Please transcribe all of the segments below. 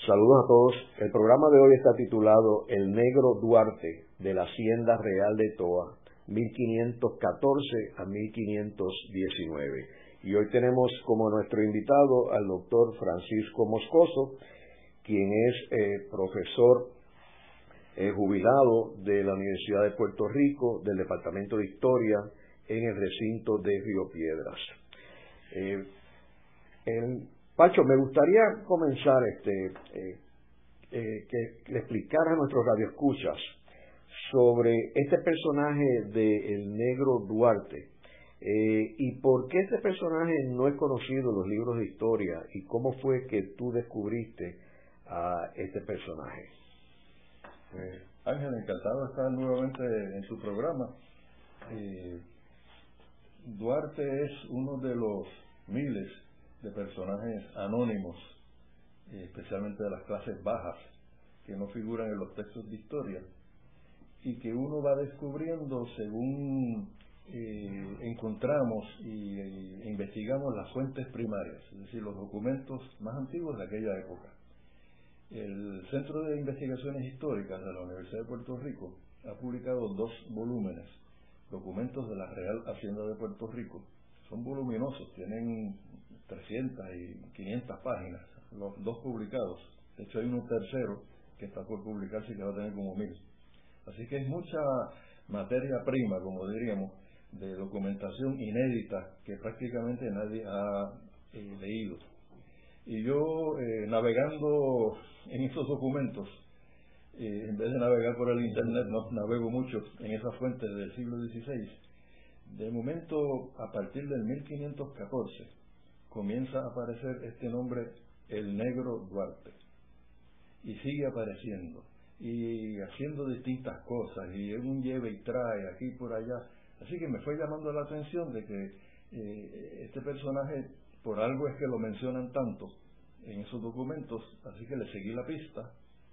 Saludos a todos. El programa de hoy está titulado El Negro Duarte de la Hacienda Real de Toa, 1514 a 1519. Y hoy tenemos como nuestro invitado al doctor Francisco Moscoso, quien es profesor jubilado de la Universidad de Puerto Rico, del Departamento de Historia, en el recinto de Río Piedras. Pacho, me gustaría comenzar que le explicara a nuestros radioescuchas sobre este personaje de El Negro Duarte y por qué este personaje no es conocido en los libros de historia y cómo fue que tú descubriste a este personaje. Ángel, encantado de estar nuevamente en su programa. Duarte es uno de los miles de personajes anónimos, especialmente de las clases bajas, que no figuran en los textos de historia y que uno va descubriendo según encontramos e investigamos las fuentes primarias, es decir, los documentos más antiguos de aquella época. El Centro de Investigaciones Históricas de la Universidad de Puerto Rico ha publicado 2 volúmenes, documentos de la Real Hacienda de Puerto Rico. Son voluminosos, tienen 300 y 500 páginas, los 2 publicados. De hecho hay uno tercero que está por publicarse y que va a tener como 1000. Así que es mucha materia prima, como diríamos, de documentación inédita que prácticamente nadie ha leído. Y yo, navegando en estos documentos, en vez de navegar por el internet, no navego mucho en esas fuentes del siglo XVI. De momento, a partir del 1514, comienza a aparecer este nombre, El Negro Duarte, y sigue apareciendo y haciendo distintas cosas, y en un lleve y trae aquí y por allá. Así que me fue llamando la atención de que este personaje, por algo es que lo mencionan tanto en esos documentos, así que le seguí la pista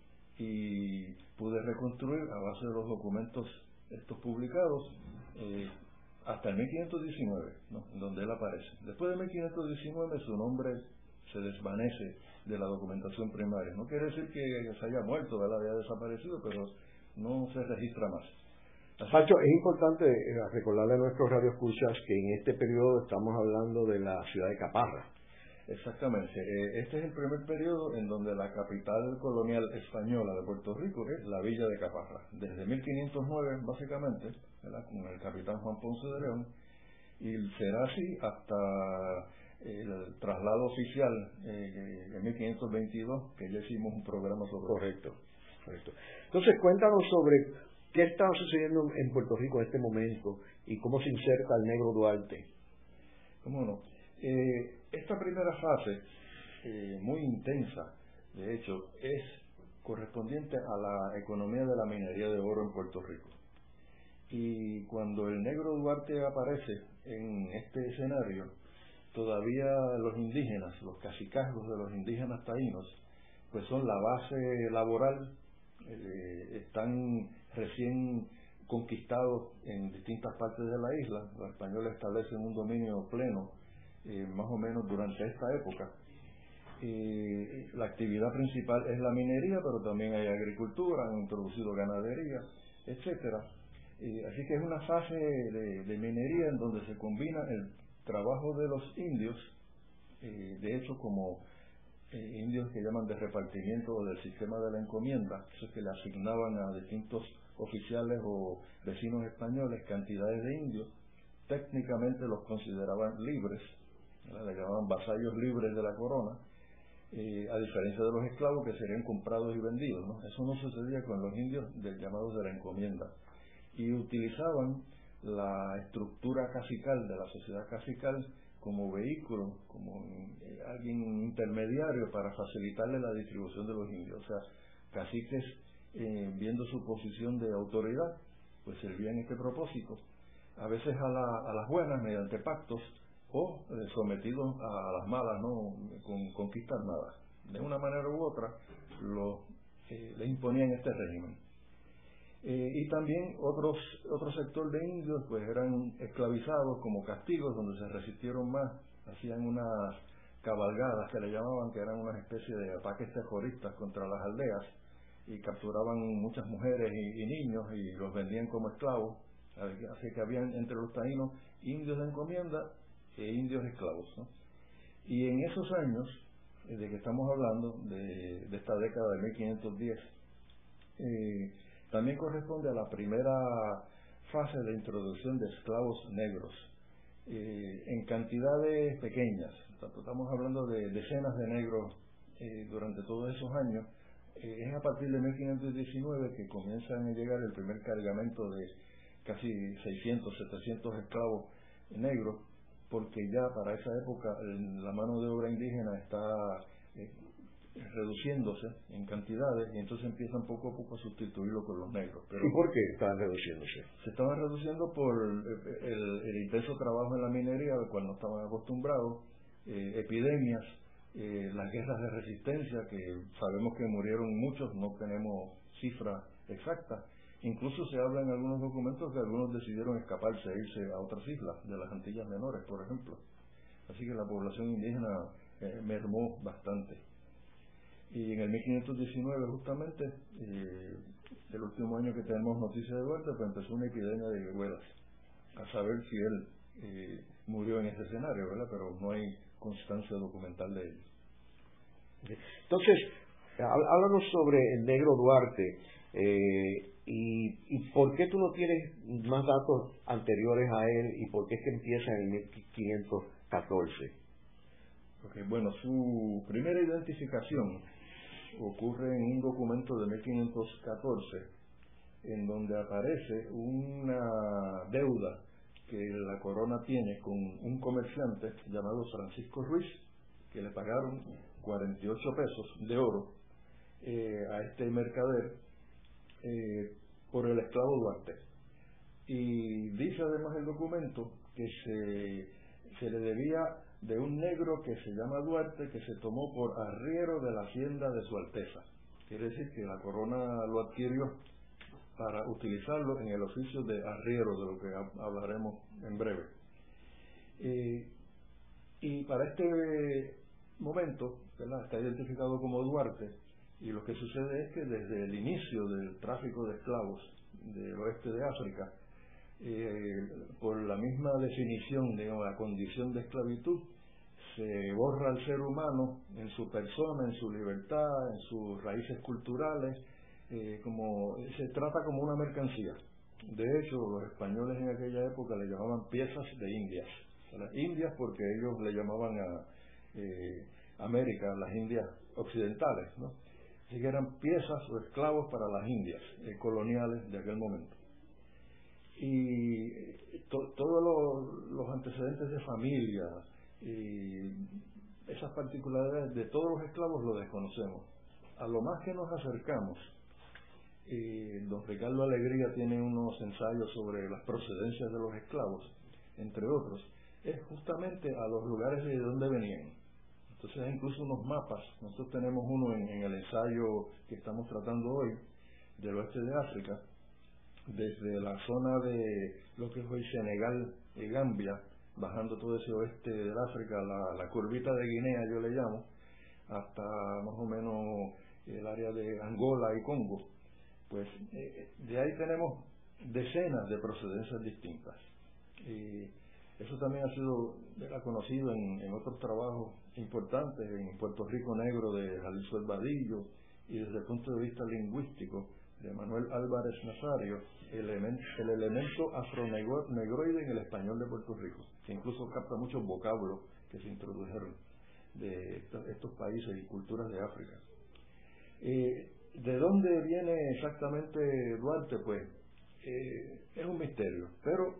y pude reconstruir a base de los documentos estos publicados hasta el 1519, ¿no?, en donde él aparece. Después de 1519 su nombre se desvanece de la documentación primaria. No quiere decir que se haya muerto, ¿verdad?, haya desaparecido, pero no se registra más. Pacho, es importante recordarle a nuestros radioescuchas que en este periodo estamos hablando de la ciudad de Caparra. Exactamente. Este es el primer periodo en donde la capital colonial española de Puerto Rico es la villa de Caparra. Desde 1509, básicamente, ¿verdad?, con el capitán Juan Ponce de León, y será así hasta el traslado oficial en 1522, que ya hicimos un programa sobre. Correcto. Entonces, cuéntanos sobre qué está sucediendo en Puerto Rico en este momento y cómo se inserta el Negro Duarte. ¿Cómo no? Esta primera fase, muy intensa, de hecho, es correspondiente a la economía de la minería de oro en Puerto Rico. Y cuando el Negro Duarte aparece en este escenario, todavía los indígenas, los cacicazgos de los indígenas taínos, pues son la base laboral, están recién conquistados en distintas partes de la isla. Los españoles establecen un dominio pleno más o menos durante esta época. La actividad principal es la minería, pero también hay agricultura, han introducido ganadería, etcétera. Así que es una fase de minería en donde se combina el trabajo de los indios, de hecho como indios que llaman de repartimiento o del sistema de la encomienda, eso es que le asignaban a distintos oficiales o vecinos españoles cantidades de indios. Técnicamente los consideraban libres, ¿verdad?, le llamaban vasallos libres de la corona, a diferencia de los esclavos que serían comprados y vendidos, ¿no? Eso no sucedía con los indios llamados de la encomienda, y utilizaban la estructura cacical de la sociedad cacical como vehículo, como alguien intermediario para facilitarle la distribución de los indios. O sea, caciques, viendo su posición de autoridad, pues servían este propósito, a veces a las buenas mediante pactos, o sometidos a las malas, ¿no?, con conquistas armadas. De una manera u otra le imponían este régimen. Y también otro sector de indios pues eran esclavizados como castigos, donde se resistieron más, hacían unas cabalgadas que le llamaban, que eran una especie de ataques terroristas contra las aldeas, y capturaban muchas mujeres y niños y los vendían como esclavos. Así que habían entre los taínos indios de encomienda e indios esclavos, ¿no? Y en esos años de que estamos hablando, de esta década de 1510, también corresponde a la primera fase de introducción de esclavos negros, en cantidades pequeñas. Estamos hablando de decenas de negros durante todos esos años. Es a partir de 1519 que comienzan a llegar el primer cargamento de casi 600, 700 esclavos negros, porque ya para esa época la mano de obra indígena está reduciéndose en cantidades, y entonces empiezan poco a poco a sustituirlo con los negros. Pero ¿y por qué estaban reduciéndose? Se estaban reduciendo por el intenso trabajo en la minería, al cual no estaban acostumbrados, epidemias, las guerras de resistencia, que sabemos que murieron muchos, no tenemos cifras exactas. Incluso se habla en algunos documentos que algunos decidieron escaparse e irse a otras islas de las Antillas Menores, por ejemplo. Así que la población indígena mermó bastante. Y en el 1519, justamente, el último año que tenemos noticia de Duarte, pues empezó una epidemia de viruelas. A saber si él murió en ese escenario, ¿verdad? Pero no hay constancia documental de ello. Entonces, háblanos sobre el negro Duarte, y por qué tú no tienes más datos anteriores a él, y por qué es que empieza en 1514. Okay, bueno, su primera identificación ocurre en un documento de 1514, en donde aparece una deuda que la corona tiene con un comerciante llamado Francisco Ruiz, que le pagaron 48 pesos de oro a este mercader por el esclavo Duarte. Y dice además el documento que se le debía de un negro que se llama Duarte, que se tomó por arriero de la hacienda de su Alteza. Quiere decir que la corona lo adquirió para utilizarlo en el oficio de arriero, de lo que hablaremos en breve. Y para este momento, ¿verdad?, está identificado como Duarte, y lo que sucede es que desde el inicio del tráfico de esclavos del oeste de África, por la misma definición de la condición de esclavitud, se borra al ser humano en su persona, en su libertad, en sus raíces culturales, como se trata como una mercancía. De hecho, los españoles en aquella época le llamaban piezas de Indias. Las Indias porque ellos le llamaban a América las Indias occidentales, ¿no? Así que eran piezas o esclavos para las Indias coloniales de aquel momento. Y todos los antecedentes de familia y esas particularidades de todos los esclavos lo desconocemos. A lo más que nos acercamos, don Ricardo Alegría tiene unos ensayos sobre las procedencias de los esclavos, entre otros, es justamente a los lugares de donde venían. Entonces hay incluso unos mapas. Nosotros tenemos uno en el ensayo que estamos tratando hoy, del oeste de África, desde la zona de lo que es hoy Senegal y Gambia, bajando todo ese oeste del África, la curvita de Guinea yo le llamo, hasta más o menos el área de Angola y Congo. Pues de ahí tenemos decenas de procedencias distintas. Eso también ha sido conocido en otros trabajos importantes, en Puerto Rico Negro de Jalisco El Vadillo, y desde el punto de vista lingüístico de Manuel Álvarez Nazario, el elemento afronegroide en el español de Puerto Rico, que incluso capta muchos vocablos que se introdujeron de estos países y culturas de África. ¿De dónde viene exactamente Duarte? Pues es un misterio, pero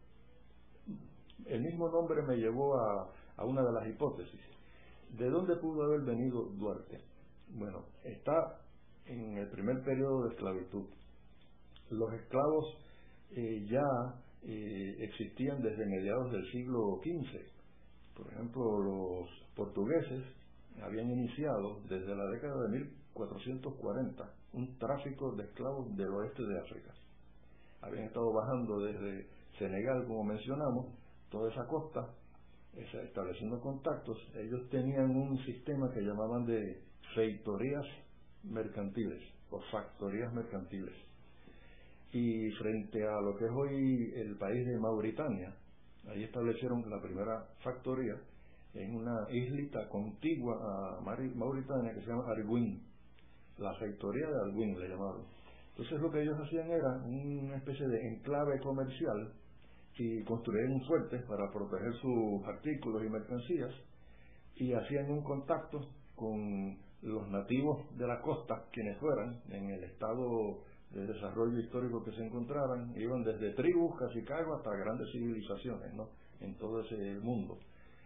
el mismo nombre me llevó a una de las hipótesis. ¿De dónde pudo haber venido Duarte? Bueno, está en el primer periodo de esclavitud. Los esclavos ya existían desde mediados del siglo XV. Por ejemplo, los portugueses habían iniciado desde la década de 1440 un tráfico de esclavos del oeste de África. Habían estado bajando desde Senegal, como mencionamos, toda esa costa, estableciendo contactos, ellos tenían un sistema que llamaban de feitorías mercantiles o factorías mercantiles. Y frente a lo que es hoy el país de Mauritania, ahí establecieron la primera factoría en una islita contigua a Mauritania que se llama Arguín, la factoría de Arguín le llamaron. Entonces lo que ellos hacían era una especie de enclave comercial y construían un fuerte para proteger sus artículos y mercancías, y hacían un contacto con los nativos de la costa, quienes fueran, en el estado de desarrollo histórico que se encontraran. Iban desde tribus, cacicazgos, hasta grandes civilizaciones, ¿no?, en todo ese mundo.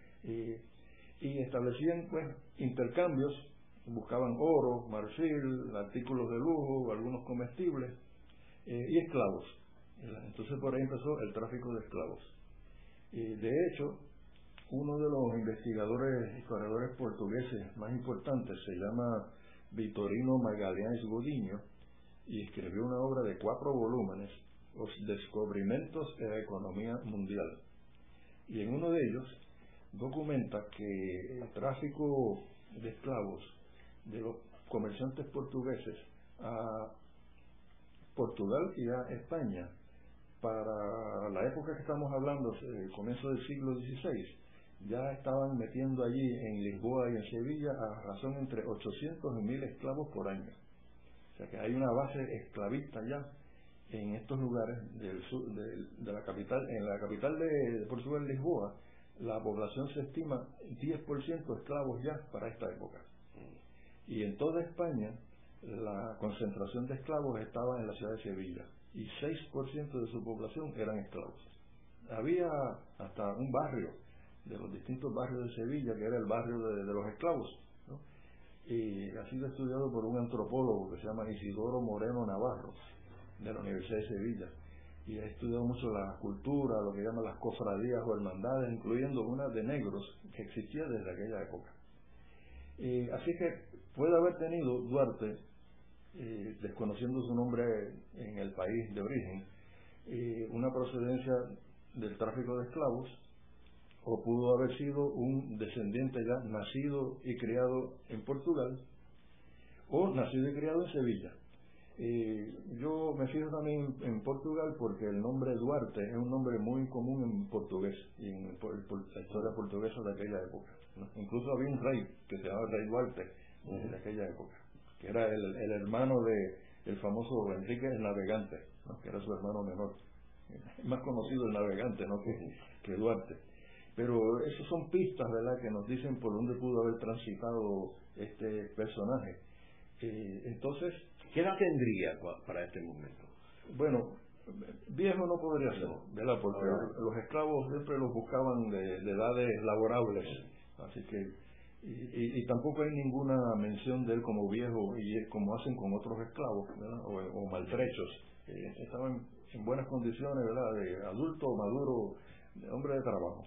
Y establecían pues intercambios, buscaban oro, marfil, artículos de lujo, algunos comestibles, y esclavos. Entonces por ahí empezó el tráfico de esclavos. De hecho, uno de los investigadores, historiadores portugueses más importantes se llama Vitorino Magalhães Godinho, y escribió una obra de 4 volúmenes, Los descubrimientos de la economía mundial. Y en uno de ellos documenta que el tráfico de esclavos de los comerciantes portugueses a Portugal y a España, para la época que estamos hablando, el comienzo del siglo XVI, ya estaban metiendo allí en Lisboa y en Sevilla a razón entre 800 y 1000 esclavos por año. O sea que hay una base esclavista ya en estos lugares del sur, de la capital. En la capital de Portugal, Lisboa, la población se estima 10% esclavos ya para esta época. Y en toda España la concentración de esclavos estaba en la ciudad de Sevilla, y 6% de su población eran esclavos. Había hasta un barrio de los distintos barrios de Sevilla que era el barrio de los esclavos, ¿no? Y ha sido estudiado por un antropólogo que se llama Isidoro Moreno Navarro, de la Universidad de Sevilla, y ha estudiado mucho la cultura, lo que llaman las cofradías o hermandades, incluyendo una de negros que existía desde aquella época. Así que puede haber tenido Duarte, desconociendo su nombre en el país de origen, una procedencia del tráfico de esclavos, o pudo haber sido un descendiente ya nacido y criado en Portugal, o nacido y criado en Sevilla. Yo me fijo también en Portugal porque el nombre Duarte es un nombre muy común en portugués y en la historia portuguesa de aquella época, ¿no? Incluso había un rey que se llamaba Rey Duarte de aquella época, que era el hermano del famoso Enrique el Navegante, ¿no?, que era su hermano menor. Es más conocido el Navegante, ¿no?, que Duarte. Pero esas son pistas, ¿verdad?, que nos dicen por dónde pudo haber transitado este personaje. Entonces, ¿qué edad tendría para este momento? Bueno, viejo no podría ser, ¿verdad?, porque los esclavos siempre los buscaban de edades laborables, así que y tampoco hay ninguna mención de él como viejo, y como hacen con otros esclavos, ¿verdad?, o maltrechos. Estaban en buenas condiciones, ¿verdad?, de adulto, maduro, de hombre de trabajo.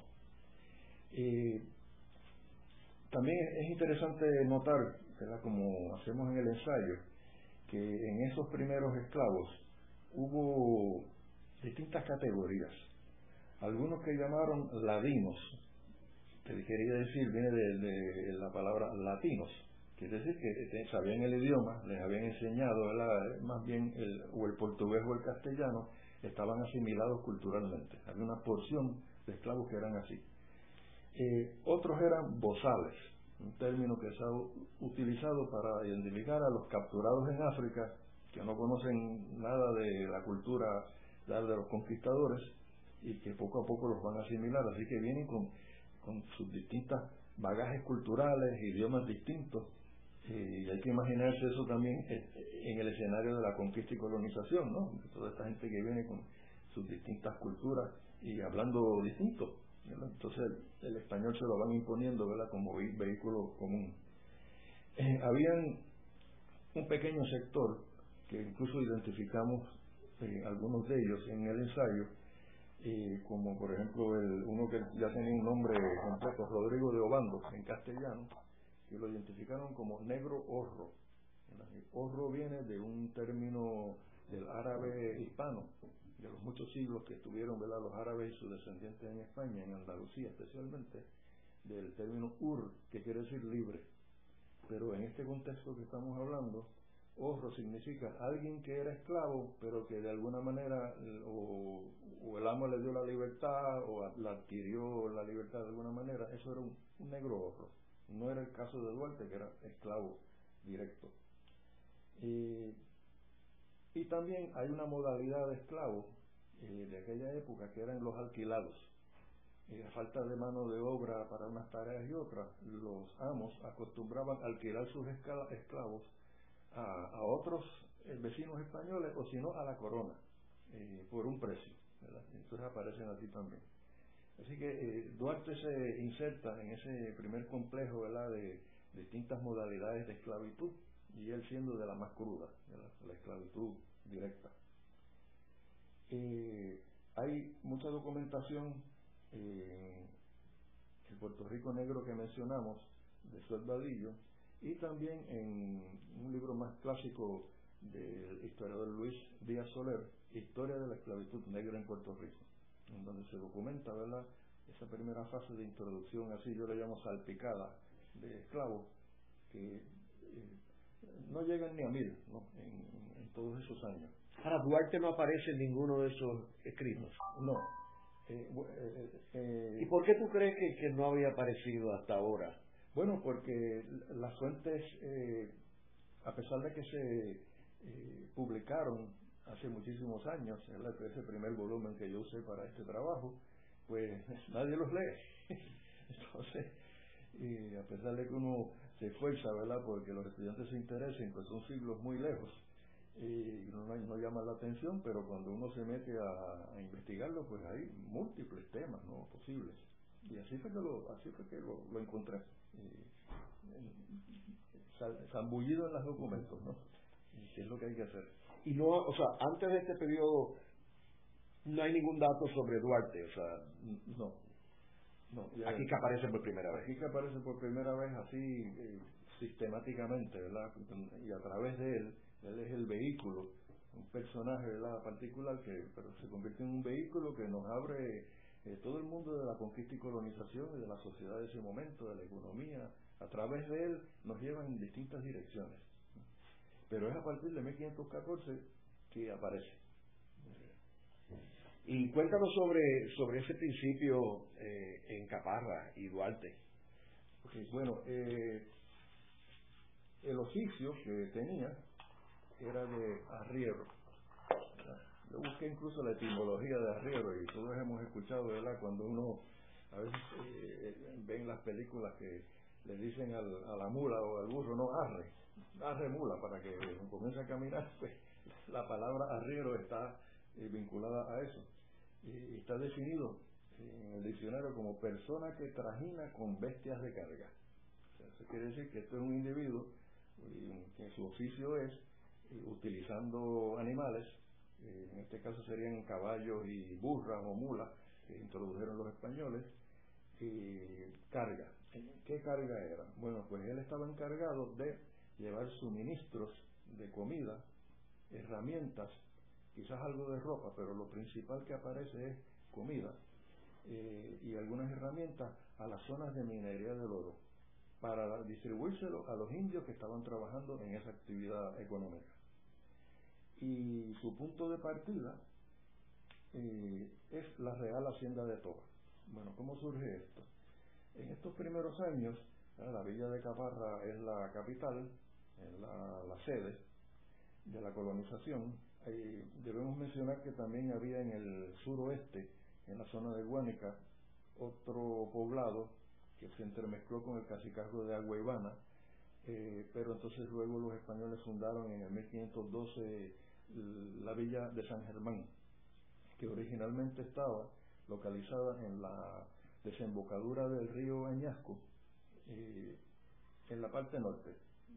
También es interesante notar, ¿verdad?, como hacemos en el ensayo, que en esos primeros esclavos hubo distintas categorías. Algunos que llamaron ladinos, que quería decir, viene de la palabra latinos, quiere decir que sabían el idioma, les habían enseñado, ¿verdad?, más bien el portugués o el castellano, estaban asimilados culturalmente. Había una porción de esclavos que eran así. Otros eran bozales, un término que se ha utilizado para identificar a los capturados en África, que no conocen nada de la cultura de los conquistadores y que poco a poco los van a asimilar, así que vienen con sus distintas bagajes culturales, idiomas distintos, y hay que imaginarse eso también en el escenario de la conquista y colonización, ¿no?, toda esta gente que viene con sus distintas culturas y hablando distinto, ¿verdad? Entonces el español se lo van imponiendo, ¿verdad?, como vehículo común. Habían un pequeño sector que incluso identificamos algunos de ellos en el ensayo, como por ejemplo uno que ya tenía un nombre completo, Rodrigo de Obando, en castellano, que lo identificaron como negro horro. Horro viene de un término del árabe hispano, de los muchos siglos que estuvieron, ¿verdad?, los árabes y sus descendientes en España, en Andalucía especialmente, del término ur, que quiere decir libre. Pero en este contexto que estamos hablando, hurro significa alguien que era esclavo, pero que de alguna manera o el amo le dio la libertad o la adquirió la libertad de alguna manera. Eso era un negro hurro. No era el caso de Duarte, que era esclavo directo. Y también hay una modalidad de esclavos de aquella época que eran los alquilados. A falta de mano de obra para unas tareas y otras, los amos acostumbraban a alquilar sus esclavos a otros vecinos españoles, o si no a la corona, por un precio, ¿verdad? Entonces aparecen así también. Así que Duarte se inserta en ese primer complejo, ¿verdad?, de distintas modalidades de esclavitud, y él siendo de la más cruda, la esclavitud directa. Hay mucha documentación en el Puerto Rico negro que mencionamos, de Suel Vadillo, y también en un libro más clásico del historiador Luis Díaz Soler, Historia de la esclavitud negra en Puerto Rico, en donde se documenta, ¿verdad?, esa primera fase de introducción, así yo le llamo salpicada, de esclavos, que no llegan ni a 1000, ¿no?, en todos esos años. Ahora, Duarte no aparece en ninguno de esos escritos. No. ¿Y por qué tú crees que no había aparecido hasta ahora? Bueno, porque las fuentes, a pesar de que se publicaron hace muchísimos años, ese primer volumen que yo usé para este trabajo, pues nadie los lee. Entonces, a pesar de que uno se esfuerza, ¿verdad?, porque los estudiantes se interesen, pues son siglos muy lejos y no llama la atención, pero cuando uno se mete a investigarlo, pues hay múltiples temas, ¿no?, posibles. Y así fue que lo encontré, zambullido en los documentos, ¿no?, que es lo que hay que hacer. Y no, o sea, antes de este periodo no hay ningún dato sobre Duarte, o sea, no, aquí que aparece por primera vez. Aquí que aparece por primera vez así sistemáticamente, ¿verdad?, y a través de él es el vehículo, un personaje, ¿verdad?, particular, pero se convierte en un vehículo que nos abre todo el mundo de la conquista y colonización y de la sociedad de ese momento, de la economía. A través de él nos lleva en distintas direcciones, pero es a partir de 1514 que aparece. Y cuéntanos sobre ese principio en Caparra y Duarte. Okay, bueno, el oficio que tenía era de arriero. Yo busqué incluso la etimología de arriero, y todos hemos escuchado, ¿verdad?, cuando uno a veces ve en las películas que le dicen a la mula o al burro, no, arre mula, para que comience a caminar, pues la palabra arriero está vinculada a eso. Y está definido en el diccionario como persona que trajina con bestias de carga. O sea, eso quiere decir que esto es un individuo que su oficio es utilizando animales, en este caso serían caballos y burras o mulas que introdujeron los españoles, carga. ¿Qué carga era? Bueno, pues él estaba encargado de llevar suministros de comida, herramientas, quizás algo de ropa, pero lo principal que aparece es comida y algunas herramientas a las zonas de minería del oro, para distribuírselo a los indios que estaban trabajando en esa actividad económica. Y su punto de partida es la Real Hacienda de Toa. Bueno, ¿cómo surge esto? En estos primeros años, la villa de Caparra es la capital, es la sede de la colonización. Debemos mencionar que también había en el suroeste, en la zona de Guánica, otro poblado que se entremezcló con el cacicazgo de Agua Ivana, pero entonces luego los españoles fundaron en el 1512 la villa de San Germán, que originalmente estaba localizada en la desembocadura del río Añasco, en la parte norte.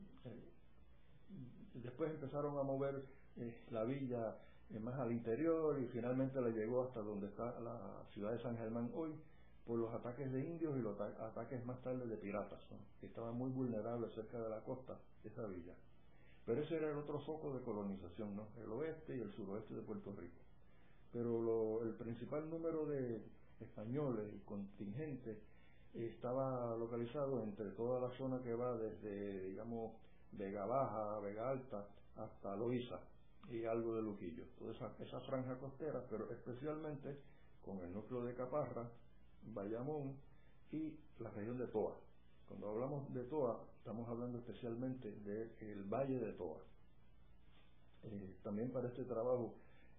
Después empezaron a mover la villa más al interior, y finalmente la llegó hasta donde está la ciudad de San Germán hoy, por los ataques de indios y los ataques más tarde de piratas, ¿no?, que estaban muy vulnerables cerca de la costa de esa villa. Pero ese era el otro foco de colonización, ¿no? El oeste y el suroeste de Puerto Rico. Pero el principal número de españoles y contingentes estaba localizado entre toda la zona que va desde, digamos, Vega Baja, Vega Alta, hasta Loíza y algo de Luquillo. Toda esa franja costera, pero especialmente con el núcleo de Caparra, Bayamón y la región de Toa. Cuando hablamos de Toa, estamos hablando especialmente del Valle de Toa. También para este trabajo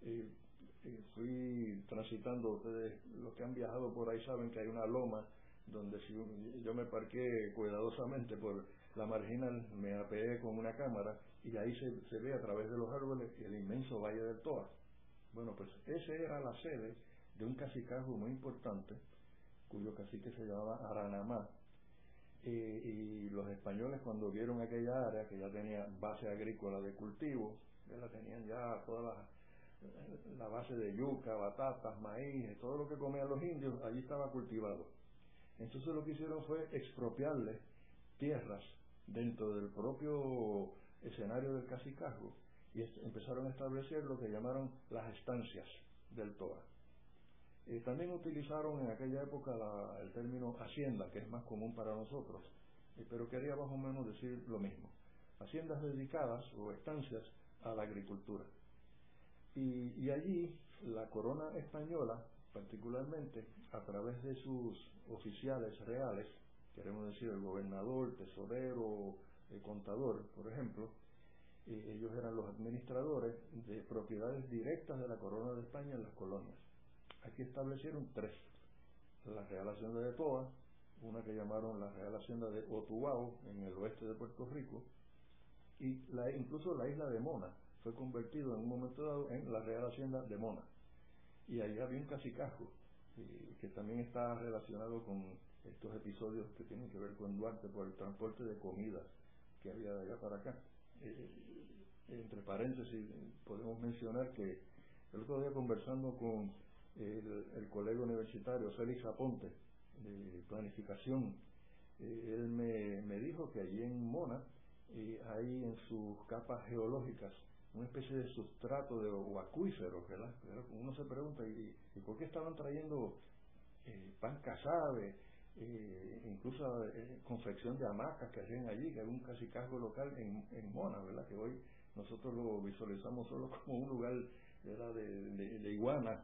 fui transitando, ustedes los que han viajado por ahí saben que hay una loma donde si yo me parqué cuidadosamente por la marginal, me apeé con una cámara y ahí se ve a través de los árboles el inmenso Valle del Toa. Bueno, pues ese era la sede de un cacicazgo muy importante, cuyo cacique se llamaba Aranamá. Y los españoles, cuando vieron aquella área que ya tenía base agrícola de cultivo, ya tenían ya toda la base de yuca, batatas, maíz, todo lo que comían los indios, allí estaba cultivado. Entonces lo que hicieron fue expropiarles tierras dentro del propio escenario del cacicazgo y empezaron a establecer lo que llamaron las estancias del Toa. También utilizaron en aquella época el término hacienda, que es más común para nosotros, pero quería más o menos decir lo mismo. Haciendas dedicadas o estancias a la agricultura. Y allí la corona española, particularmente a través de sus oficiales reales, queremos decir el gobernador, el tesorero, el contador, por ejemplo, ellos eran los administradores de propiedades directas de la corona de España en las colonias. Aquí establecieron 3: la Real Hacienda de Toa, una que llamaron la Real Hacienda de Otubao en el oeste de Puerto Rico, y incluso la isla de Mona fue convertido en un momento dado en la Real Hacienda de Mona. Y ahí había un cacicazgo que también está relacionado con estos episodios que tienen que ver con Duarte por el transporte de comida que había de allá para acá. Entre paréntesis, podemos mencionar que el otro día, conversando con el colega universitario Félix Aponte de planificación, él me dijo que allí en Mona hay en sus capas geológicas una especie de sustrato o acuífero, ¿verdad? Uno se pregunta, ¿y por qué estaban trayendo pan casabe, incluso confección de hamacas que hacían allí, que hay un cacicazgo local en Mona, ¿verdad? Que hoy nosotros lo visualizamos solo como un lugar, ¿verdad?, de iguana,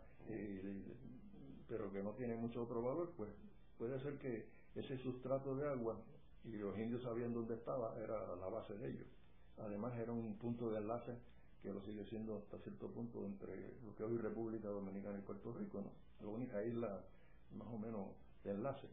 pero que no tiene mucho otro valor. Pues puede ser que ese sustrato de agua, y los indios sabían dónde estaba, era la base de ellos. Además era un punto de enlace, que lo sigue siendo hasta cierto punto, entre lo que hoy es República Dominicana y Puerto Rico, ¿no? La única isla más o menos de enlace.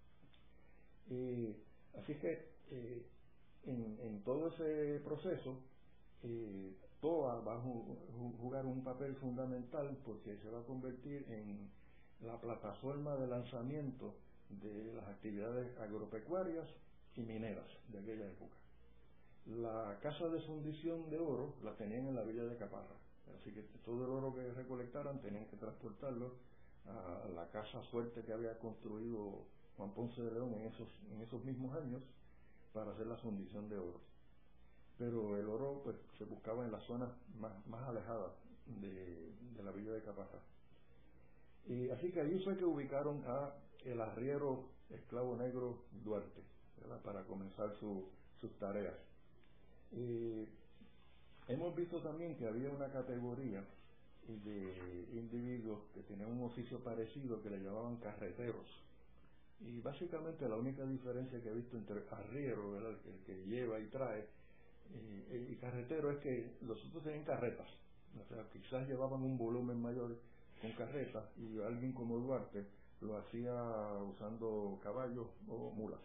Así que en todo ese proceso, Toa va a jugar un papel fundamental, porque se va a convertir en la plataforma de lanzamiento de las actividades agropecuarias y mineras de aquella época. La casa de fundición de oro la tenían en la villa de Caparra, así que todo el oro que recolectaran tenían que transportarlo a la casa fuerte que había construido Juan Ponce de León en esos mismos años para hacer la fundición de oro. Pero el oro pues se buscaba en las zonas más alejadas de la villa de Caparra. Y así que allí fue que ubicaron a el arriero esclavo negro Duarte, ¿verdad?, para comenzar sus tareas. Hemos visto también que había una categoría de individuos que tenían un oficio parecido, que le llamaban carreteros. Y básicamente la única diferencia que he visto entre arriero, ¿verdad?, el que lleva y trae, y carretero, es que los otros tenían carretas. O sea, quizás llevaban un volumen mayor con carretas, y alguien como Duarte lo hacía usando caballos o mulas.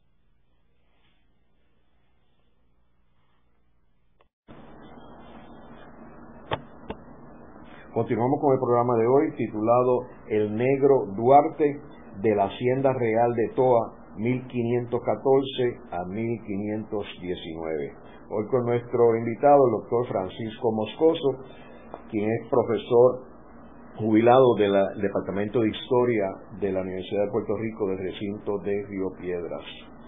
Continuamos con el programa de hoy, titulado El Negro Duarte, de la Hacienda Real de Toa, 1514 a 1519. Hoy con nuestro invitado, el doctor Francisco Moscoso, quien es profesor jubilado del Departamento de Historia de la Universidad de Puerto Rico, del recinto de Río Piedras.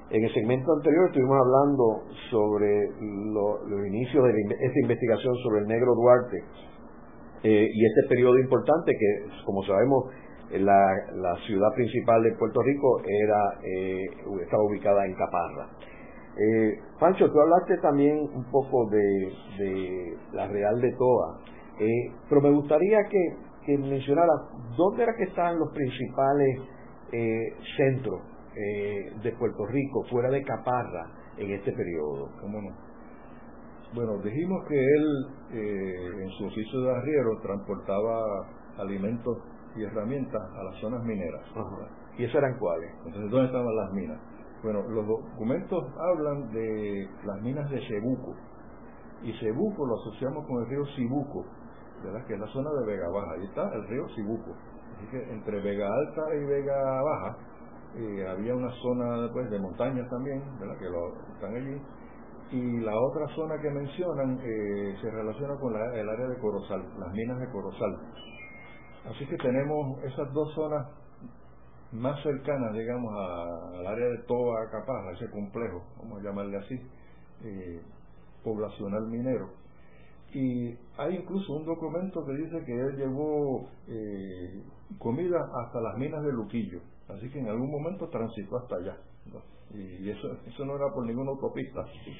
En el segmento anterior estuvimos hablando sobre los inicios de esta investigación sobre el Negro Duarte y este periodo importante que, como sabemos, la ciudad principal de Puerto Rico estaba ubicada en Caparra. Pancho, tú hablaste también un poco de la Real de Toa, pero me gustaría que mencionara dónde era que estaban los principales centros de Puerto Rico, fuera de Caparra, en este periodo. ¿Cómo no? Bueno, dijimos que él, en su oficio de arriero, transportaba alimentos y herramientas a las zonas mineras. ¿Y esas eran cuáles? Entonces, ¿dónde estaban las minas? Bueno, los documentos hablan de las minas de Cebuco, y Cebuco lo asociamos con el río Cibuco, ¿verdad? Que es la zona de Vega Baja. Ahí está el río Cibuco. Así que entre Vega Alta y Vega Baja había una zona pues, de montañas también, ¿verdad? Que están allí. Y la otra zona que mencionan se relaciona con el área de Corozal, las minas de Corozal. Así que tenemos esas dos zonas más cercanas, digamos, al área de Toa, Caparra, ese complejo, vamos a llamarle así, poblacional minero. Y hay incluso un documento que dice que él llevó comida hasta las minas de Luquillo, así que en algún momento transitó hasta allá, ¿no? Y eso no era por ninguna autopista,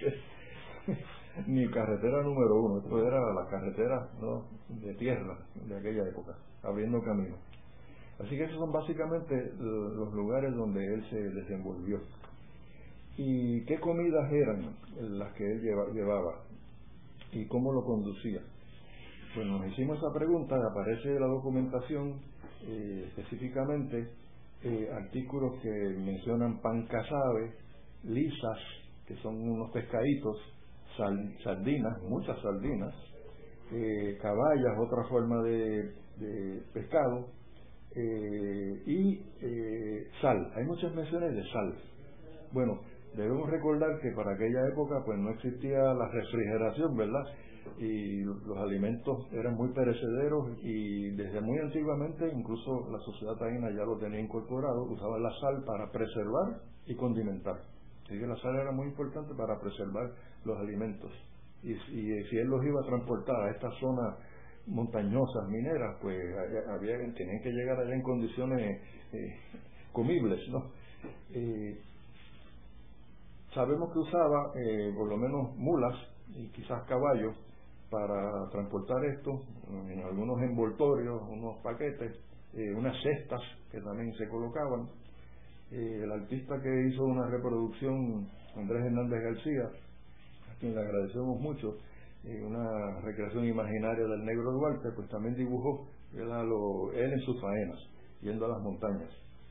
ni carretera número 1, esto era la carretera, ¿no?, de tierra de aquella época, abriendo camino. Así que esos son básicamente los lugares donde él se desenvolvió. ¿Y qué comidas eran las que él llevaba? ¿Y cómo lo conducía? Bueno, nos hicimos esa pregunta, aparece la documentación, específicamente artículos que mencionan pan casabe, lisas, que son unos pescaditos, sardinas, muchas sardinas, caballas, otra forma de pescado, y sal. Hay muchas menciones de sal. Bueno, debemos recordar que para aquella época pues no existía la refrigeración, ¿verdad? Y los alimentos eran muy perecederos, y desde muy antiguamente, incluso la sociedad taína ya lo tenía incorporado, usaban la sal para preservar y condimentar. Así que la sal era muy importante para preservar los alimentos. Y si él los iba a transportar a estas zonas montañosas, mineras, pues tenían que llegar allá en condiciones comibles, ¿no? Sabemos que usaba por lo menos mulas y quizás caballos para transportar esto, en algunos envoltorios, unos paquetes, unas cestas que también se colocaban. El artista que hizo una reproducción, Andrés Hernández García, a quien le agradecemos mucho, una recreación imaginaria del Negro Duarte, pues también dibujó él en sus faenas, yendo a las montañas.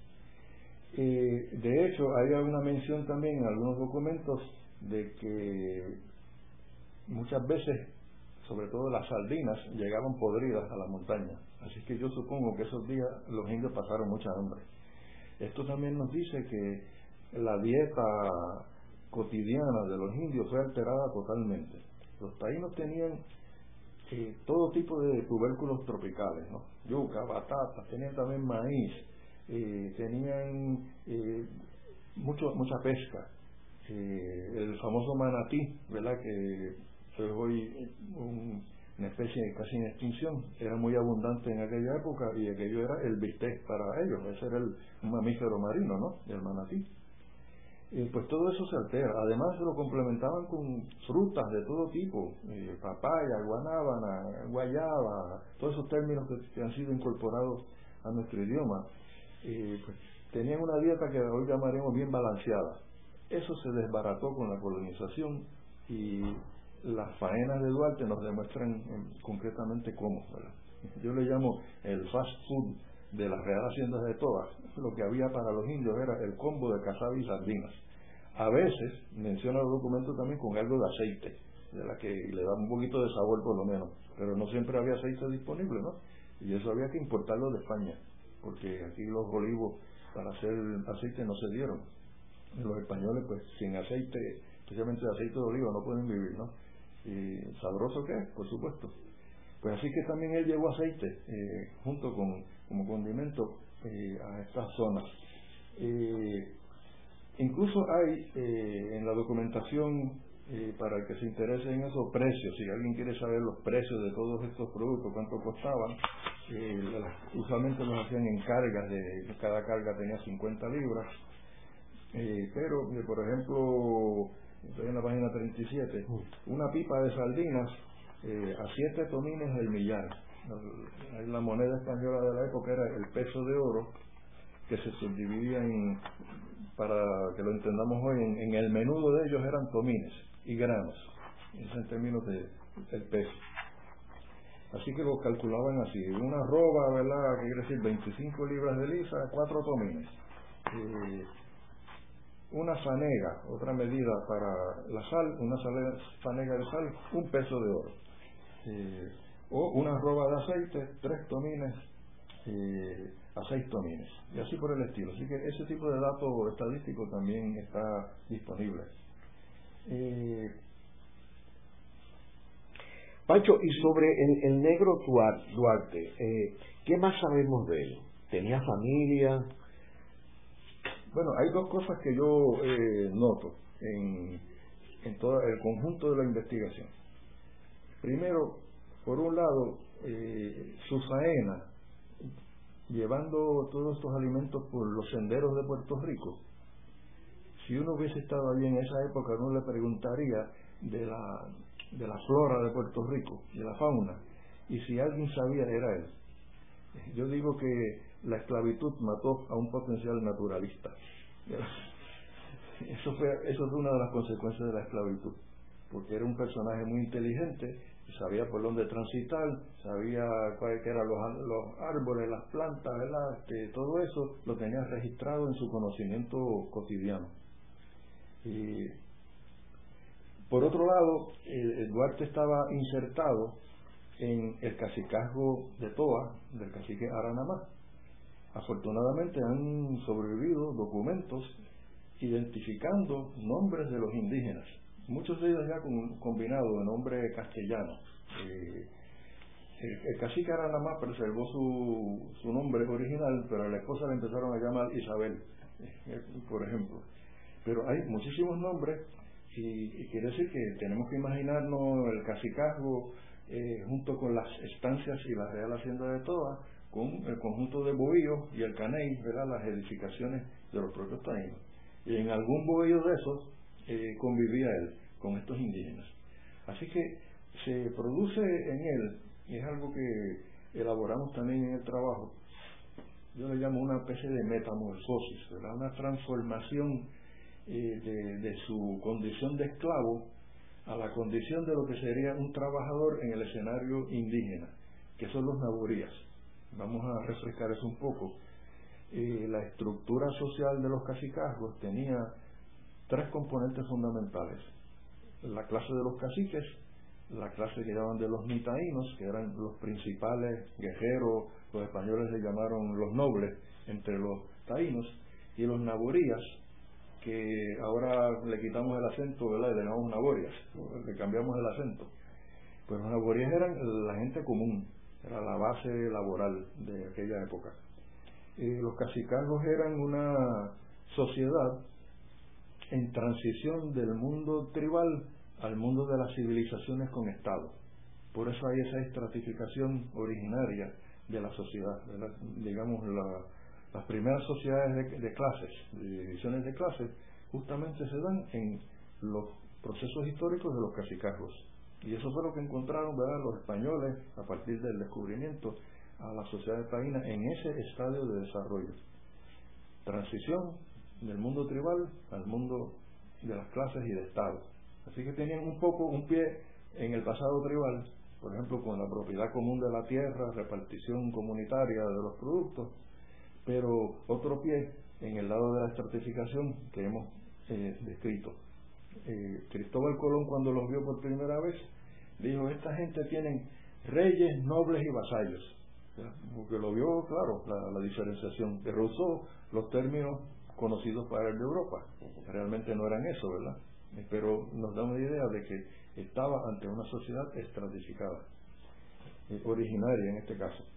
De hecho, hay una mención también en algunos documentos de que muchas veces, sobre todo las sardinas, llegaban podridas a la montaña. Así que yo supongo que esos días los indios pasaron mucha hambre. Esto también nos dice que la dieta cotidiana de los indios fue alterada totalmente. Los taínos tenían todo tipo de tubérculos tropicales, ¿no? Yuca, batata, tenían también maíz, tenían mucha pesca, el famoso manatí, ¿verdad?, que es hoy una especie casi en extinción, era muy abundante en aquella época, y aquello era el bistec para ellos, ese era un mamífero marino, ¿no?, el manatí. Pues todo eso se altera. Además lo complementaban con frutas de todo tipo, papaya, guanábana, guayaba, todos esos términos que han sido incorporados a nuestro idioma. Pues tenían una dieta que hoy llamaremos bien balanceada. Eso se desbarató con la colonización, y las faenas de Duarte nos demuestran concretamente cómo, ¿verdad? Yo le llamo el fast food de las Real Haciendas de Toa. Lo que había para los indios era el combo de casabe y sardinas. A veces menciona el documento también con algo de aceite, de la que le da un poquito de sabor por lo menos, pero no siempre había aceite disponible, ¿no? Y eso había que importarlo de España, porque aquí los olivos para hacer aceite no se dieron. Y los españoles, pues sin aceite, especialmente aceite de oliva, no pueden vivir, ¿no? Y sabroso que es, por supuesto. Pues así que también él llevó aceite junto como condimento a estas zonas. Incluso hay en la documentación, para el que se interese en esos precios, si alguien quiere saber los precios de todos estos productos, cuánto costaban, usualmente los hacían en cargas, cada carga tenía 50 libras, pero por ejemplo, estoy en la página 37, una pipa de sardinas a 7 tomines el millar. La moneda española de la época era el peso de oro, que se subdividía para que lo entendamos hoy, en el menudo de ellos eran tomines y granos, eso en términos del peso. Así que lo calculaban así: una arroba, ¿verdad?, que quiere decir 25 libras de lisa, 4 tomines. Una fanega, otra medida para la sal, una fanega de sal, 1 peso de oro. O una arroba de aceite, 3 tomines a 6 tomines, y así por el estilo. Así que ese tipo de dato estadístico también está disponible. Pancho, y sobre el negro Duarte, ¿qué más sabemos de él? ¿Tenía familia? Bueno, hay 2 cosas que yo noto en todo el conjunto de la investigación. Primero, por un lado, su faena, llevando todos estos alimentos por los senderos de Puerto Rico. Si uno hubiese estado allí en esa época, uno le preguntaría de la flora de Puerto Rico, de la fauna, y si alguien sabía, era él. Yo digo que la esclavitud mató a un potencial naturalista. Eso fue una de las consecuencias de la esclavitud, porque era un personaje muy inteligente, sabía por dónde transitar, sabía cuáles eran los árboles, las plantas, ¿verdad? Todo eso lo tenía registrado en su conocimiento cotidiano. Y por otro lado, Duarte estaba insertado en el cacicazgo de Toa, del cacique Aranamá. Afortunadamente han sobrevivido documentos identificando nombres de los indígenas, muchos de ellos ya combinados de nombre castellano. El cacique Aranamá preservó su nombre original, pero a la esposa le empezaron a llamar Isabel, por ejemplo. Pero hay muchísimos nombres, y quiere decir que tenemos que imaginarnos el cacicazgo junto con las estancias y la Real Hacienda de Toa, con el conjunto de bohíos y el caney, ¿verdad?, las edificaciones de los propios taínos. Y en algún bohío de esos convivía él con estos indígenas. Así que se produce en él, y es algo que elaboramos también en el trabajo, yo le llamo una especie de metamorfosis, ¿verdad?, una transformación de su condición de esclavo a la condición de lo que sería un trabajador en el escenario indígena, que son los naburías. Vamos a refrescar eso un poco. La estructura social de los cacicazgos tenía 3 componentes fundamentales: la clase de los caciques, la clase que llamaban de los mitaínos, que eran los principales guerreros, los españoles le llamaron los nobles entre los taínos, y los naburías, que ahora le quitamos el acento, ¿verdad?, y le llamamos naborias, le cambiamos el acento. Pues los naborías eran la gente común, era la base laboral de aquella época. Los cacicazgos eran una sociedad en transición del mundo tribal al mundo de las civilizaciones con Estado. Por eso hay esa estratificación originaria de la sociedad, ¿verdad? Digamos, las primeras sociedades de clases, de divisiones de clases, justamente se dan en los procesos históricos de los cacicazgos. Y eso fue lo que encontraron, ¿verdad?, los españoles a partir del descubrimiento a la sociedad taína en ese estadio de desarrollo. Transición del mundo tribal al mundo de las clases y de Estado. Así que tenían un pie en el pasado tribal, por ejemplo, con la propiedad común de la tierra, repartición comunitaria de los productos, pero otro pie en el lado de la estratificación que hemos descrito. Cristóbal Colón, cuando los vio por primera vez, dijo: esta gente tienen reyes, nobles y vasallos. Porque lo vio, claro, la diferenciación, que rehusó los términos conocidos para el de Europa. Realmente no eran eso, ¿verdad? Pero nos da una idea de que estaba ante una sociedad estratificada, originaria en este caso,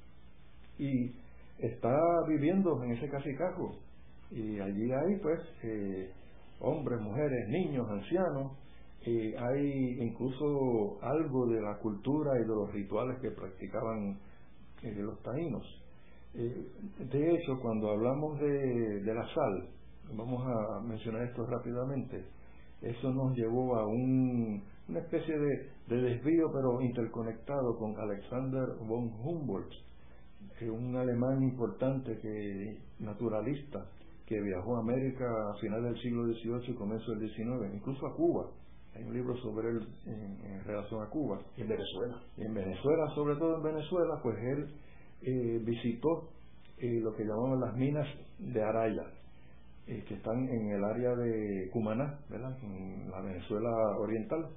y está viviendo en ese cacicazgo. Y allí hay, pues, hombres, mujeres, niños, ancianos. Hay incluso algo de la cultura y de los rituales que practicaban los taínos. De hecho, cuando hablamos de la sal, vamos a mencionar esto rápidamente, eso nos llevó a una especie de desvío, pero interconectado, con Alexander von Humboldt, un alemán importante, naturalista, que viajó a América a finales del siglo XVIII y comienzo del XIX, incluso a Cuba. Hay un libro sobre él en relación a Cuba. Y en Venezuela. En Venezuela, sobre todo en Venezuela, pues él visitó lo que llamaban las minas de Araya, que están en el área de Cumaná, ¿verdad?, en la Venezuela oriental.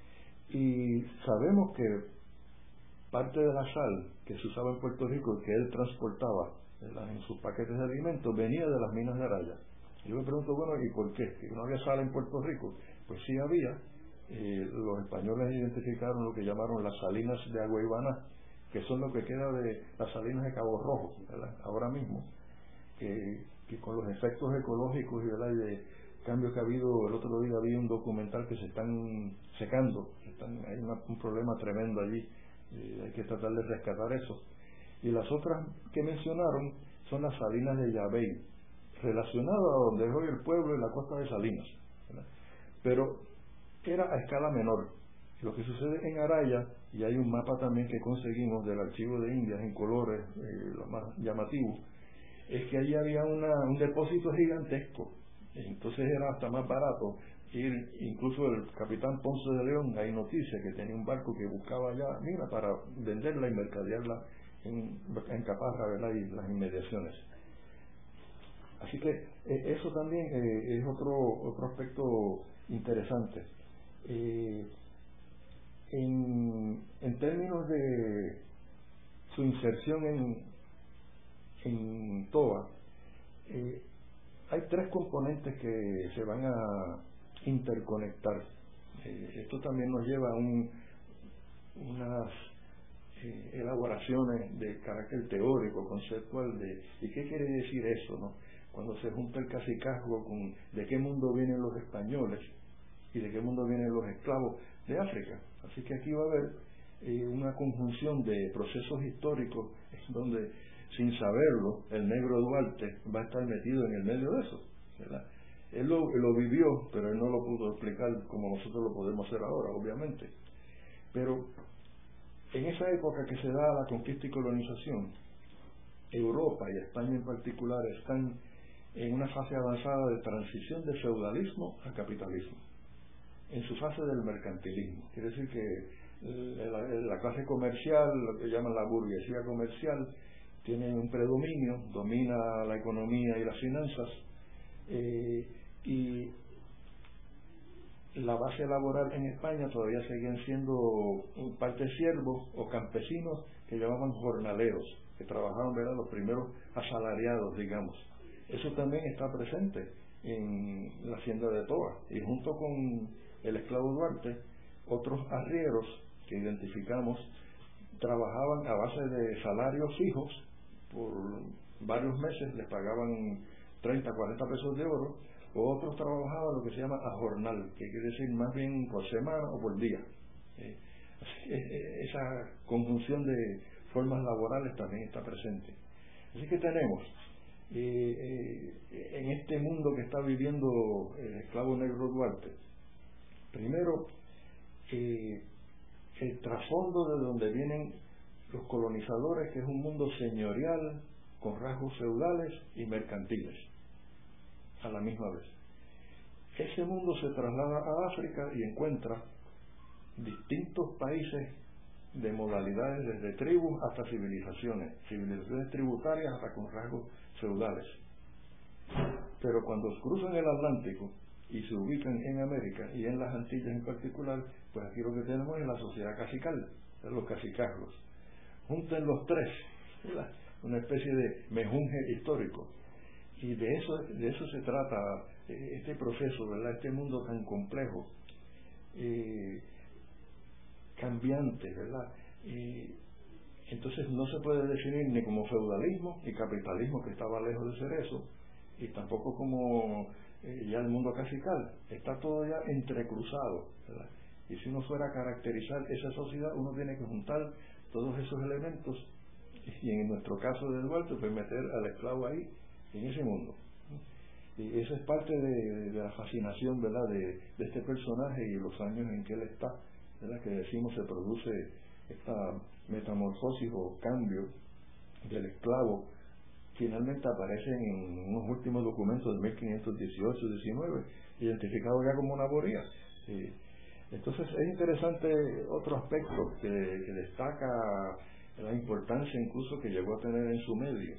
Y sabemos que parte de la sal que se usaba en Puerto Rico y que él transportaba, ¿verdad?, en sus paquetes de alimentos, venía de las minas de Araya. Yo me pregunto, bueno, ¿y por qué? ¿Que no había sal en Puerto Rico? Pues sí había. Los españoles identificaron lo que llamaron las salinas de Agüeybaná, que son lo que queda de las salinas de Cabo Rojo, ¿verdad?, ahora mismo, que con los efectos ecológicos y de cambios que ha habido. El otro día vi un documental que se están secando, hay un problema tremendo allí, hay que tratar de rescatar eso. Y las otras que mencionaron son las salinas de Yabey, relacionadas a donde es hoy el pueblo y la costa de Salinas, ¿verdad?, pero era a escala menor. Lo que sucede en Araya, y hay un mapa también que conseguimos del Archivo de Indias en colores, lo más llamativo, es que allí había un depósito gigantesco. Entonces era hasta más barato ir. Incluso el capitán Ponce de León, hay noticias que tenía un barco que buscaba allá, para venderla y mercadearla en Caparra, ¿verdad?, y las inmediaciones. Así que eso también es otro aspecto interesante. En términos de su inserción en TOA, hay tres componentes que se van a interconectar. Esto también nos lleva a unas elaboraciones de carácter teórico, conceptual, ¿y qué quiere decir eso, no? Cuando se junta el cacicazgo con de qué mundo vienen los españoles y de qué mundo vienen los esclavos de África. Así que aquí va a haber una conjunción de procesos históricos donde, sin saberlo, el negro Duarte va a estar metido en el medio de eso, ¿verdad? Él lo vivió, pero él no lo pudo explicar como nosotros lo podemos hacer ahora, obviamente. Pero en esa época que se da la conquista y colonización, Europa y España en particular están en una fase avanzada de transición de feudalismo a capitalismo, en su fase del mercantilismo. Quiere decir que la clase comercial, lo que llaman la burguesía comercial, tiene un predominio, domina la economía y las finanzas, y la base laboral en España todavía seguían siendo parte siervos o campesinos que llamaban jornaleros, que trabajaban, ¿verdad?, los primeros asalariados, digamos. Eso también está presente en la hacienda de Toa, y junto con el esclavo Duarte, otros arrieros que identificamos trabajaban a base de salarios fijos. Por varios meses les pagaban 30, 40 pesos de oro, o otros trabajaban lo que se llama a jornal, que quiere decir más bien por semana o por día. Esa conjunción de formas laborales también está presente. Así que tenemos en este mundo que está viviendo el esclavo negro Duarte, primero el trasfondo de donde vienen los colonizadores, que es un mundo señorial con rasgos feudales y mercantiles a la misma vez. Ese mundo se traslada a África y encuentra distintos países de modalidades, desde tribus hasta civilizaciones tributarias hasta con rasgos feudales. Pero cuando cruzan el Atlántico y se ubican en América y en las Antillas en particular, pues aquí lo que tenemos es la sociedad cacical, los cacicazgos. Junten los tres, ¿verdad?, una especie de mejunje histórico. Y de eso se trata este proceso, ¿verdad?, este mundo tan complejo, cambiante, ¿verdad? Entonces no se puede definir ni como feudalismo y capitalismo, que estaba lejos de ser eso, y tampoco como ya el mundo cacical. Está todo ya entrecruzado, ¿verdad? Y si uno fuera a caracterizar esa sociedad, uno tiene que juntar todos esos elementos y en nuestro caso de Duarte, pues meter al esclavo ahí, en ese mundo. Y eso es parte de la fascinación, ¿verdad?, de este personaje y los años en que él está, ¿verdad?, que decimos se produce esta metamorfosis o cambio del esclavo. Finalmente aparece en unos últimos documentos de 1518-19, identificado ya como una boría. Entonces es interesante otro aspecto que destaca la importancia incluso que llegó a tener en su medio.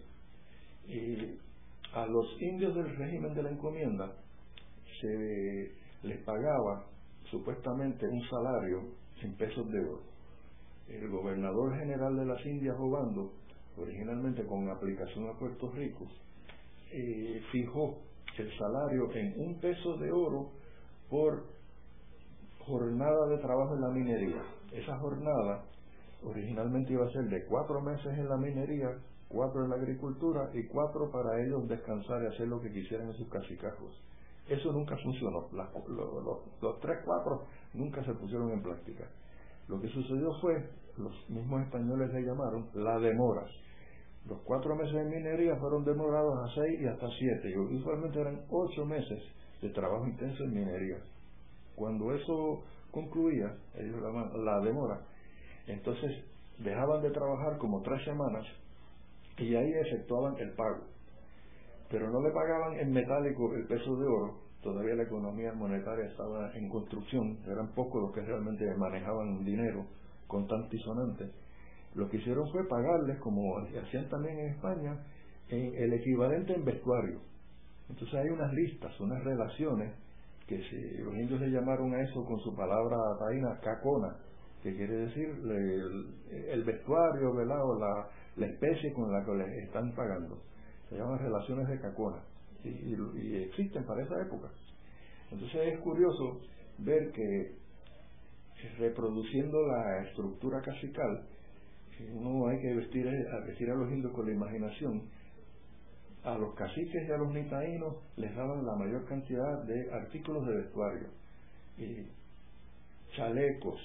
A los indios del régimen de la encomienda se les pagaba supuestamente un salario en pesos de oro. El gobernador general de las Indias, Obando, originalmente con aplicación a Puerto Rico, fijó el salario en $1 de oro por jornada de trabajo en la minería. Esa jornada originalmente iba a ser de 4 meses en la minería, 4 en la agricultura y 4 para ellos descansar y hacer lo que quisieran en sus cacicazgos. Eso nunca funcionó. Los 3, 4 nunca se pusieron en práctica. Lo que sucedió fue, los mismos españoles le llamaron la demora. Los 4 meses en minería fueron demorados a 6 y hasta 7. Y usualmente eran 8 meses de trabajo intenso en minería. Cuando eso concluía, ellos lo llamaban la demora, entonces dejaban de trabajar como 3 semanas y ahí efectuaban el pago. Pero no le pagaban en metálico el peso de oro. Todavía la economía monetaria estaba en construcción, eran pocos los que realmente manejaban dinero contante y sonante. Lo que hicieron fue pagarles, como hacían también en España, el equivalente en vestuario. Entonces hay unas listas, unas relaciones, que los indios le llamaron a eso con su palabra taína, cacona, que quiere decir el vestuario, ¿verdad?, o la especie con la que les están pagando. Se llaman relaciones de cacona y existen para esa época. Entonces es curioso ver que reproduciendo la estructura cacical, uno hay que vestir a los indios con la imaginación. A los caciques y a los nitaínos les daban la mayor cantidad de artículos de vestuario, chalecos,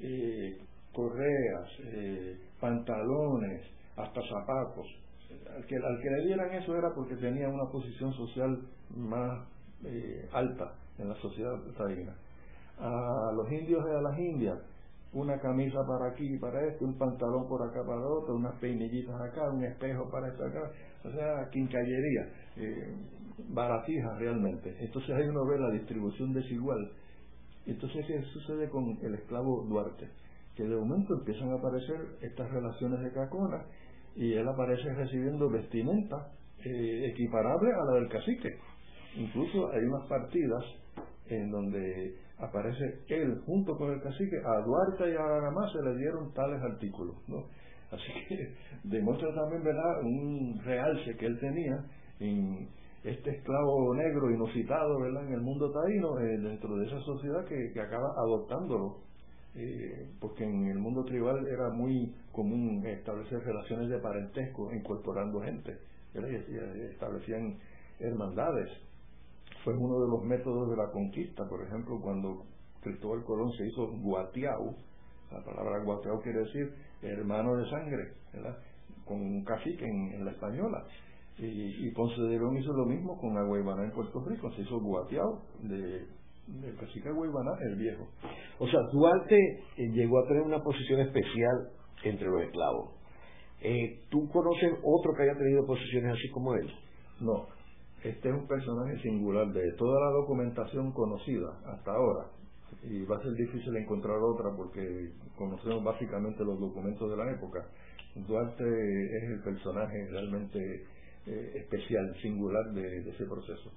correas, pantalones, hasta zapatos. Al que le dieran eso era porque tenía una posición social más alta en la sociedad taína. A los indios y a las indias, una camisa para aquí y para esto, un pantalón por acá para otro, unas peinillitas acá, un espejo para esto acá, o sea, quincallería, baratija realmente. Entonces ahí uno ve la distribución desigual. Entonces, ¿qué sucede con el esclavo Duarte? Que de momento empiezan a aparecer estas relaciones de cacona y él aparece recibiendo vestimenta equiparable a la del cacique. Incluso hay unas partidas en donde aparece él junto con el cacique. A Duarte y a Aramá se le dieron tales artículos, ¿no? Así que demuestra también, ¿verdad?, un realce que él tenía en este esclavo negro inusitado, ¿verdad?, en el mundo taíno, dentro de esa sociedad que acaba adoptándolo, porque en el mundo tribal era muy común establecer relaciones de parentesco incorporando gente, ¿verdad?, y establecían hermandades. Fue uno de los métodos de la conquista. Por ejemplo, cuando Cristóbal Colón se hizo guatiao, la palabra guatiao quiere decir hermano de sangre, ¿verdad?, con un cacique en la española. Y Ponce de León hizo lo mismo con Agüeybaná en Puerto Rico, se hizo guatiao del cacique Agüeybaná el Viejo. O sea, Duarte llegó a tener una posición especial entre los esclavos. ¿Tú conoces otro que haya tenido posiciones así como él? No, este es un personaje singular de toda la documentación conocida hasta ahora, y va a ser difícil encontrar otra porque conocemos básicamente los documentos de la época. Duarte es el personaje realmente especial, singular de ese proceso.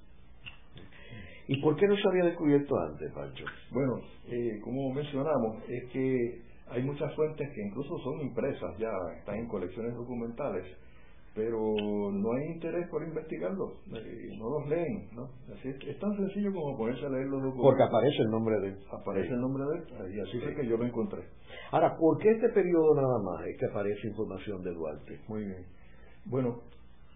¿Y por qué no se había descubierto antes, Pancho? Bueno, como mencionamos, es que hay muchas fuentes que incluso son impresas ya, están en colecciones documentales, pero no hay interés por investigarlos, no los leen, ¿no? Así es tan sencillo como ponerse a leer los documentos. Porque aparece el nombre de él. Aparece el nombre de él, y así fue que yo lo encontré. Ahora, ¿por qué este periodo nada más es que aparece información de Duarte? Muy bien. Bueno,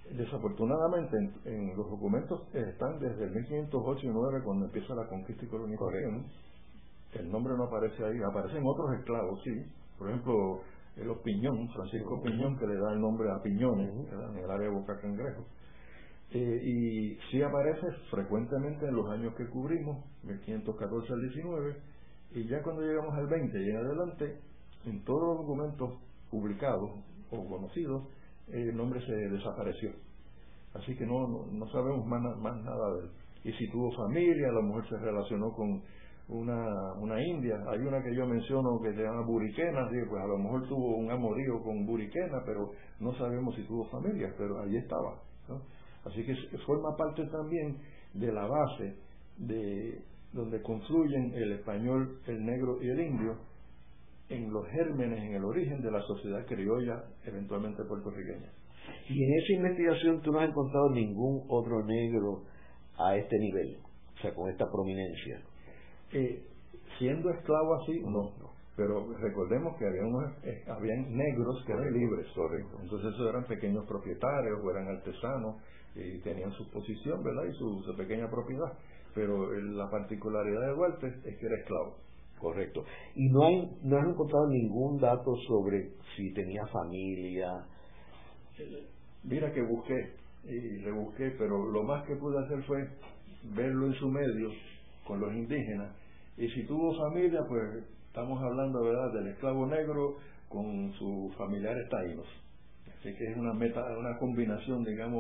Desafortunadamente, en los documentos están desde el 1508 y 9, cuando empieza la conquista y colonización. El nombre no aparece ahí, aparecen otros esclavos, sí. Por ejemplo, los Piñón, Francisco Piñón, que le da el nombre a Piñones, en el área de Boca Cangrejo. Y sí aparece frecuentemente en los años que cubrimos, 1514 al 19, y ya cuando llegamos al 20 y en adelante, en todos los documentos publicados o conocidos, el nombre se desapareció. Así que no sabemos más nada de él. Y si tuvo familia, la mujer se relacionó con una india. Hay una que yo menciono que se llama Buriquena, pues a lo mejor tuvo un amorío con Buriquena, pero no sabemos si tuvo familia, pero ahí estaba, ¿no? Así que forma parte también de la base de donde confluyen el español, el negro y el indio en los gérmenes, en el origen de la sociedad criolla, eventualmente puertorriqueña. Y en esa investigación tú no has encontrado ningún otro negro a este nivel, o sea, con esta prominencia. Siendo esclavo así, no. Pero recordemos que habían negros que eran libres, correcto. Entonces esos eran pequeños propietarios o eran artesanos y tenían su posición, ¿verdad? Y su pequeña propiedad. Pero la particularidad de Duarte es que era esclavo. Correcto. ¿Y no has encontrado ningún dato sobre si tenía familia? Mira que busqué y rebusqué, pero lo más que pude hacer fue verlo en su medio con los indígenas. Y si tuvo familia, pues estamos hablando, ¿verdad?, del esclavo negro con sus familiares taínos. Así que es una combinación, digamos,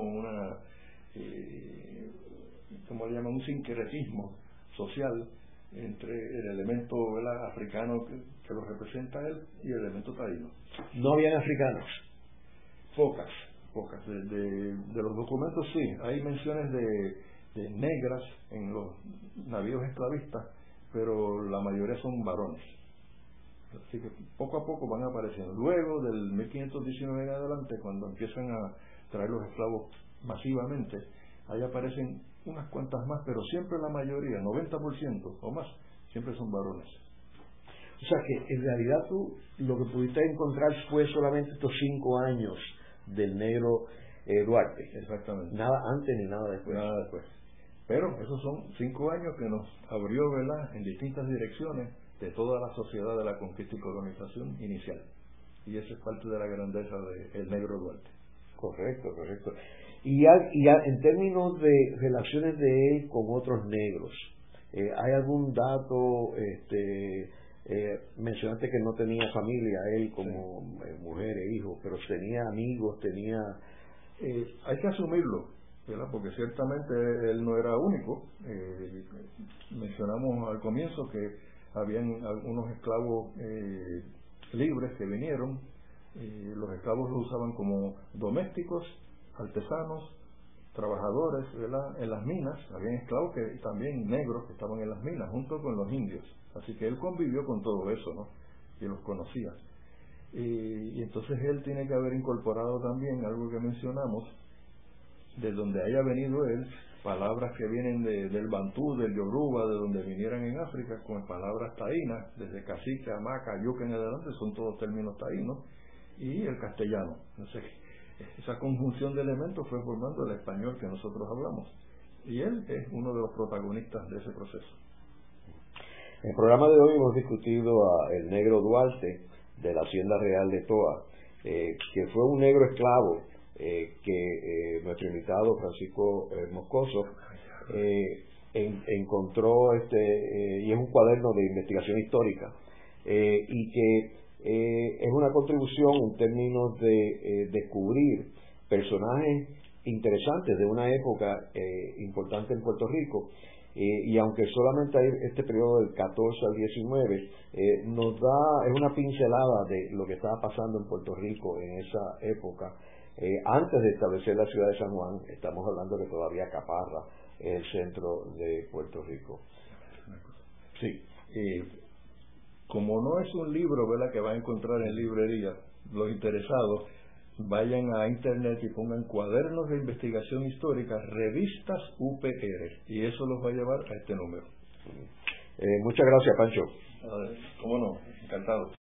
¿cómo le llaman? Un sincretismo social entre el elemento, ¿verdad?, africano que lo representa él y el elemento taíno. ¿No habían africanos? Pocas. De los documentos sí, hay menciones de negras en los navíos esclavistas, pero la mayoría son varones. Así que poco a poco van apareciendo. Luego del 1519 en adelante, cuando empiezan a traer los esclavos masivamente, ahí aparecen unas cuantas más, pero siempre la mayoría, 90% o más, siempre son varones. O sea que en realidad tú lo que pudiste encontrar fue solamente estos 5 años del negro Duarte. Exactamente. Nada antes ni nada después. Nada después. Pero esos son 5 años que nos abrió, ¿verdad?, en distintas direcciones de toda la sociedad de la conquista y colonización inicial. Y eso es parte de la grandeza del negro Duarte. Correcto. Y ya en términos de relaciones de él con otros negros, ¿hay algún dato? Mencionaste que no tenía familia él como mujer e hijo, pero tenía amigos, hay que asumirlo, ¿verdad?, porque ciertamente él no era único. Mencionamos al comienzo que habían algunos esclavos libres que vinieron. Los esclavos los usaban como domésticos, artesanos, trabajadores, ¿verdad?, en las minas. Habían esclavos que también negros que estaban en las minas junto con los indios. Así que él convivió con todo eso, ¿no?, y los conocía. Y entonces él tiene que haber incorporado también algo que mencionamos, de donde haya venido él, palabras que vienen del bantú, del yoruba, de donde vinieran en África, con palabras taínas, desde cacique, hamaca, yuca en adelante, son todos términos taínos, y el castellano. Entonces, esa conjunción de elementos fue formando el español que nosotros hablamos. Y él es uno de los protagonistas de ese proceso. En el programa de hoy hemos discutido a el negro Duarte de la Hacienda Real de Toa, que fue un negro esclavo que nuestro invitado Francisco Moscoso encontró, y es un cuaderno de investigación histórica, y que es una contribución en términos de descubrir personajes interesantes de una época importante en Puerto Rico. Y aunque solamente hay este periodo del 14 al 19, es una pincelada de lo que estaba pasando en Puerto Rico en esa época. Antes de establecer la ciudad de San Juan, estamos hablando que todavía Caparra es el centro de Puerto Rico. Sí, como no es un libro, ¿verdad?, que va a encontrar en librería, los interesados vayan a internet y pongan cuadernos de investigación histórica, revistas UPR, y eso los va a llevar a este número. Muchas gracias, Pancho. ¿Cómo no? Encantado.